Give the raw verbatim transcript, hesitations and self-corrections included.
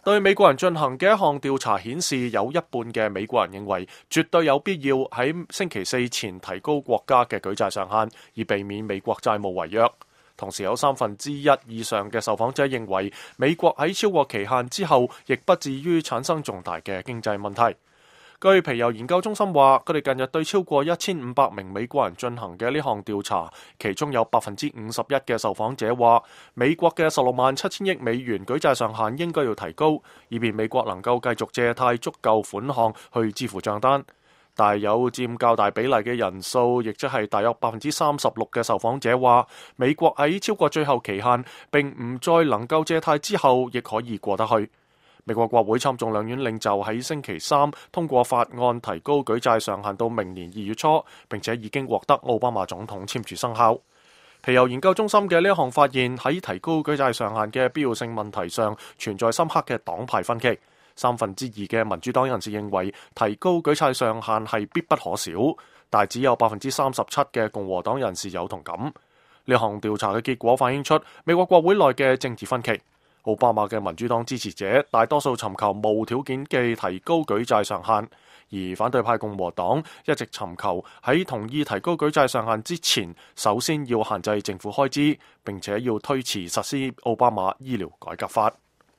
對美國人進行嘅一項調查顯示，有一半嘅美國人認為絕對有必要喺星期四前提高國家嘅舉債上限，以避免美國債務違約。同時有三分之一以上嘅受訪者認為，美國喺超過期限之後，亦不至於產生重大嘅經濟問題。據皮尤研究中心話，佢哋近日對超過一千五百名美國人進行嘅呢項調查，其中有百分之五十一嘅受訪者話，美國嘅十六萬七千億美元舉債上限應該要提高，以便美國能夠繼續借貸足夠款項去支付帳單。但有佔較大比例嘅人數，亦即係大約百分之三十六嘅受訪者話，美國喺超過最後期限並唔再能夠借貸之後，亦可以過得去。美國國會參眾兩院領袖喺星期三通過法案，提高舉債上限到明年二月初，並且已經獲得奧巴馬總統簽署生效。皮尤研究中心嘅呢一項發現喺提高舉債上限嘅必要性問題上存在深刻嘅黨派分歧。三分之二嘅民主黨人士認為提高舉債上限係必不可少，但只有百分之三十七嘅共和黨人士有同感。呢項調查嘅結果反映出美國國會內嘅政治分歧。奧巴馬嘅民主黨支持者大多數尋求無條件嘅提高舉債上限，而反對派共和黨一直尋求喺同意提高舉債上限之前，首先要限制政府開支，並且要推遲實施奧巴馬醫療改革法。